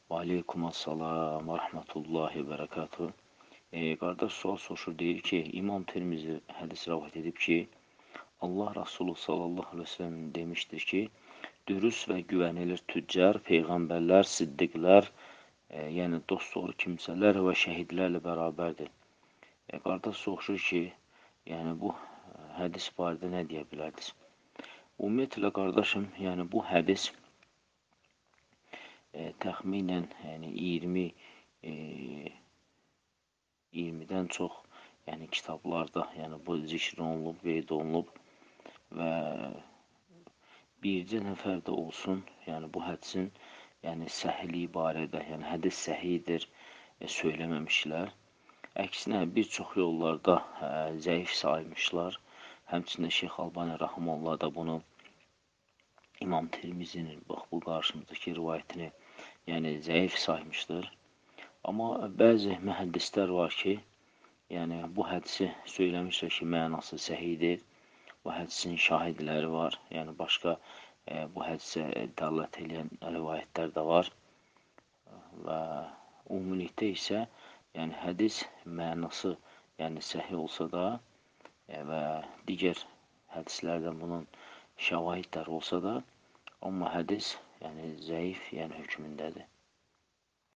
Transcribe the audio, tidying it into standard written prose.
Və aleykumussalam və rəhmətullahi və bərəkatuhu. Qardaş sual soruşur, deyir ki, İmam Tirmizi hədis rəvayət edib ki, Allah Rasulü sallallahu aleyhi ve sellem demişdir ki, dürüst və güvenilir tüccar, peyğəmbərlər, siddiqlər, yəni dost doğru kimsələr və şəhidlərlə bərabərdir. Qardaş soruşur ki, yəni bu hədis barədə nə deyə bilərdiniz? Ümumiyyətlə, qardaşım, yəni bu hədis təxminən 20-dən çox kitablarda bu zikr olunub, qeyd olunub və bircə nəfər də olsun bu hədisin səhihliyi barədə, hədis səhidir söyləməmişlər. Əksinə bir çox yollarda zəif saymışlar. Həmçində Şeyx Albani Rəhiməhullah da bunu İmam Tirmizinin bu qarşımızdakı rivayətini zəif saymışdır. Amma bəzi mühəddislər var ki, bu hədisi söyləmişlər ki, mənası səhidir. Bu hədisin şahidləri var. Başqa bu hədisə dəlalət edən rivayətlər də var. Və ümumilikdə isə hədis mənası səhih olsa da və digər hədislərdən bunun şəvahidlər olsa da, amma hədis zəif hökmündədir.